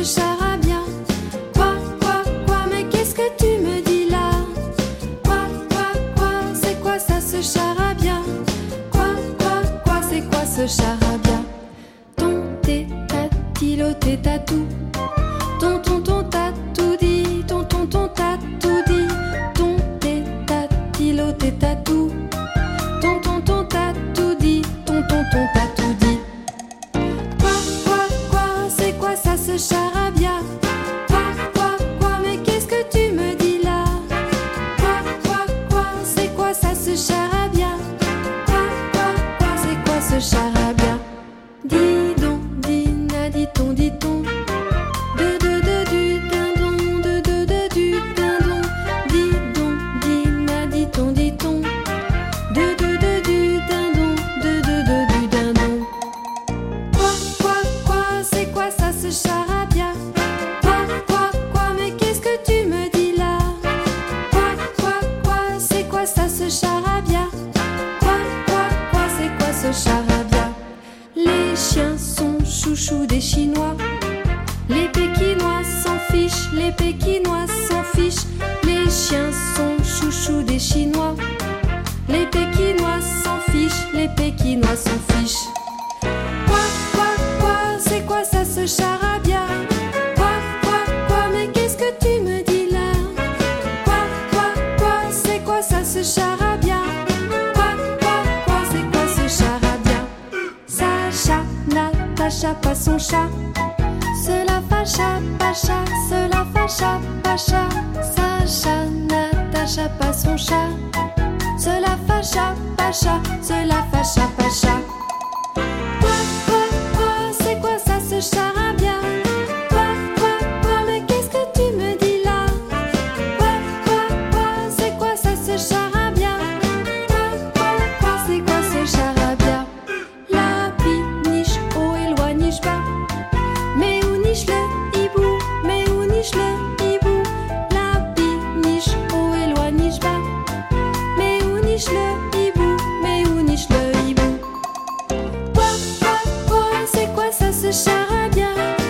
ce charabia? Quoi, mais qu'est-ce que tu me dis là? Quoi, c'est quoi ça ce charabia? Quoi, c'est quoi ce charabia? Ton tétatilo tétatou, ton t'a tout dit, ton t'a tout dit, ton tétatilo tétatou, ton t'a tout dit, ton t'a tout dit. Quoi, c'est quoi ça ce charabia? Quoi, mais qu'est-ce que tu me dis là? Quoi, c'est quoi ça ce charabia? Quoi, c'est quoi ce charabia? Dis donc, dina, dit-on, dit-on. Du dindon, du dindon. Dis donc, dina, dit-on, dit-on. Du dindon, du dindon. Quoi, c'est quoi ça ce charabia? Quoi, mais qu'est-ce que tu me dis là? Quoi, c'est quoi ça ce charabia? Quoi, c'est quoi ce charabia? Les chiens sont chouchous des Chinois. Les Pékinois s'en fichent, les Pékinois s'en fichent. Les chiens sont chouchous des Chinois. Les Pékinois s'en fichent, les Pékinois s'en fichent. Quoi, c'est quoi ça ce charabia? Quoi, mais qu'est-ce que tu me dis là? Quoi, c'est quoi ça ce charabia? Quoi, c'est quoi ce charabia? Sacha, Natacha, pas son chat. Cela fâcha, pacha, cela fâcha, pacha. Sacha, Natacha, pas son chat. Cela fâcha, pacha, cela fâcha, pacha. Quoi, c'est quoi ça ce charabia? Quoi, mais qu'est-ce que tu me dis là? Quoi, c'est quoi ça ce charabia? Quoi, c'est quoi ce charabia? La niche haut éloigne bas. Mais où niche le hibou? Mais où niche le hibou? La niche haut éloigne bas. Mais où niche le hibou? Mais où niche le hibou? Quoi, c'est quoi ça ce charabia?